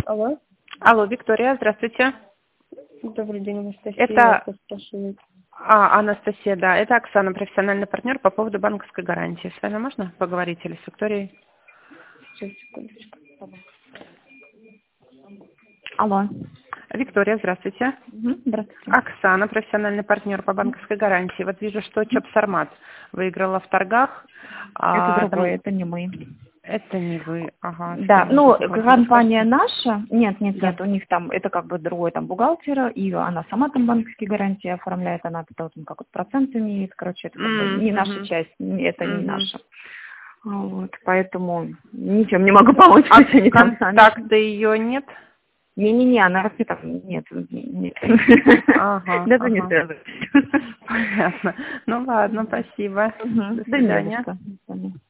Алло. Алло, Виктория, здравствуйте. Добрый день, Анастасия. Это Вас спрашивает. Анастасия, да. Это Оксана, профессиональный партнер по поводу банковской гарантии. С вами можно поговорить или с Викторией? Сейчас, секундочку. Алло. Виктория, здравствуйте. Здравствуйте. Оксана, профессиональный партнер по банковской гарантии. Вот вижу, что Чопсармат выиграла в торгах. Это другое, Там- это не мы. Это не вы. Ага. Да, что ну, вы хотите компания сказать? наша, нет, Да. у них там, это как бы другой там бухгалтер, и она сама там банковские гарантии оформляет, она вот, как вот процент имеет, короче, это как бы не наша часть, это не наша. Вот, поэтому ничем не могу помочь. А если они там сами. контакта ее нет? Не-не-не, она вообще там, нет. Ага, Даже не ага. связываюсь. Понятно. Ну ладно, спасибо. До Да не за свидания. что. До свидания.